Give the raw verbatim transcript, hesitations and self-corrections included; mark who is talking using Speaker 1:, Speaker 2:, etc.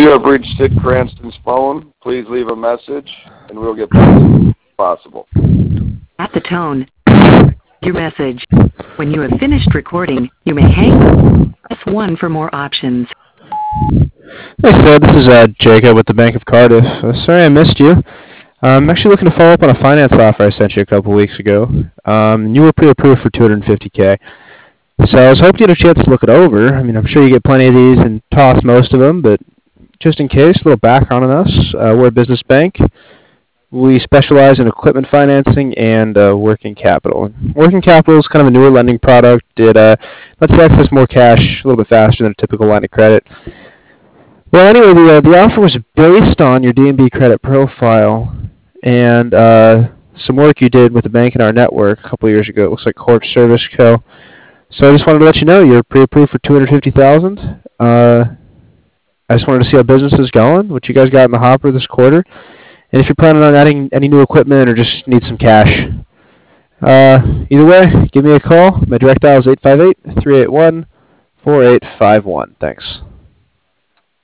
Speaker 1: You have reached Sid Cranston's phone. Please leave a message, and we'll get back to you as soon as possible.
Speaker 2: At the tone, your message. When you have finished recording, you may hang up. Press one for more options.
Speaker 3: Hey, Sid. This is uh, Jacob with the Bank of Cardiff. Uh, sorry I missed you. I'm actually looking to follow up on a finance offer I sent you a couple weeks ago. Um, you were pre-approved for two hundred fifty K. So I was hoping you had a chance to look it over. I mean, I'm sure you get plenty of these and toss most of them, but just in case, a little background on us. Uh, we're a business bank. We specialize in equipment financing and uh, working capital. Working capital is kind of a newer lending product. It uh, lets you access more cash a little bit faster than a typical line of credit. Well, anyway, the, uh, the offer was based on your D and B credit profile and uh, some work you did with the bank in our network a couple of years ago. It looks like Corp Service Co. So I just wanted to let you know you're pre-approved for two hundred fifty thousand dollars. Uh, I just wanted to see how business is going, what you guys got in the hopper this quarter, and if you're planning on adding any new equipment or just need some cash. Uh, either way, give me a call. My direct dial is eight five eight, three eight one, four eight five one. Thanks.